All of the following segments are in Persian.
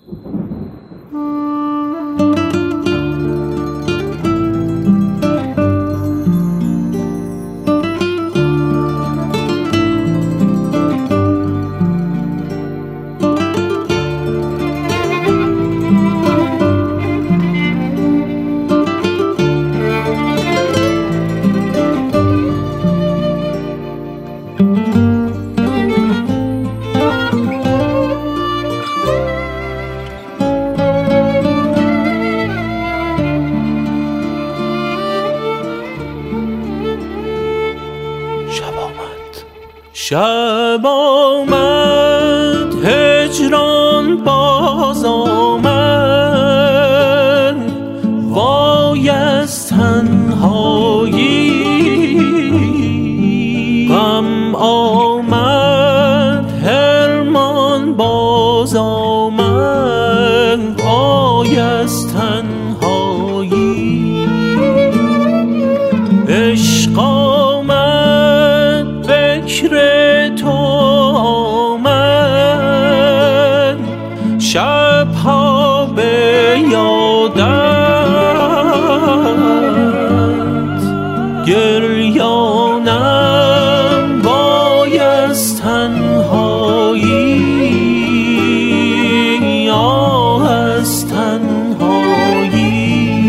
شب آمد هجران باز آمد، وای از تنهایی. غم آمد حرمان باز آمد، وای از تنهایی. عشق آمد فکر تو آمد، شبها به یادت گریانم، وای از تنهایی، آه از تنهایی.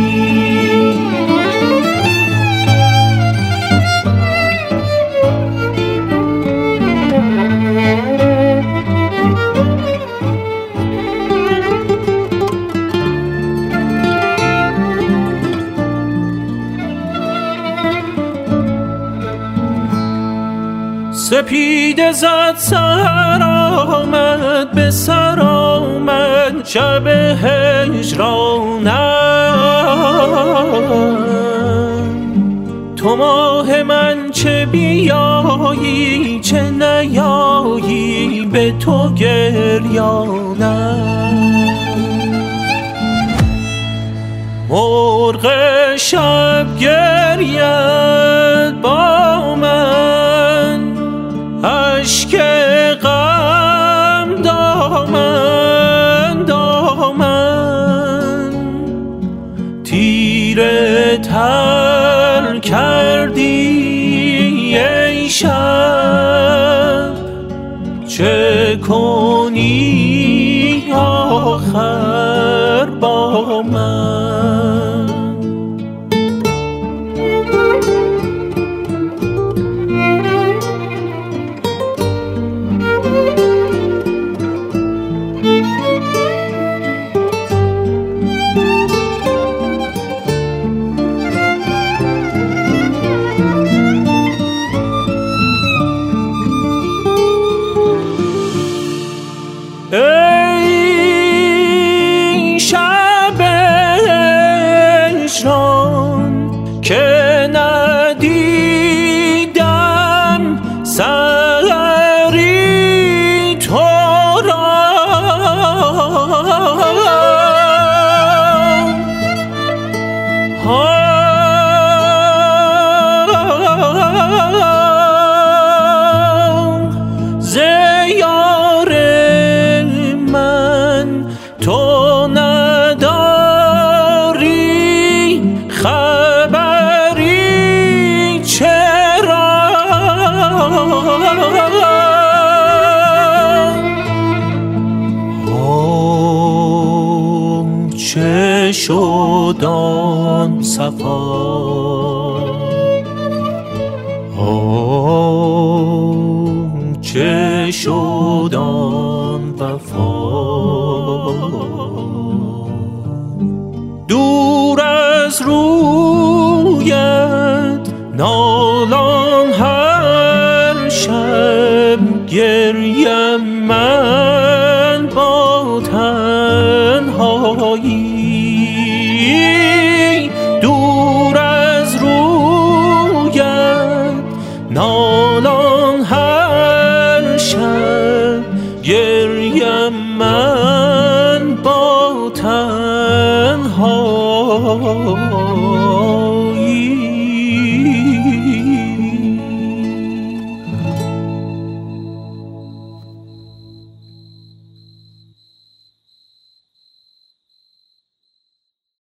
سپیده زد سر آمد به سر آمد، شب هجرانم. تو ماه من چه بیایی چه نیایی، به تو گریانم. مرغ شب گرید با من، اشک غم دامن دامن. تیره تر کردی ای شب، چه کنی آخر با من؟ ای شب هجران که ندیدم سحری تو را، تو نداری خبری چرا؟ چه شد آن صفا، چه شد آن وفا. دور از رویت نالان هر شب، گریم من با تنهایی. دور از رویت نالان هر شب، گریم من با تنهایی.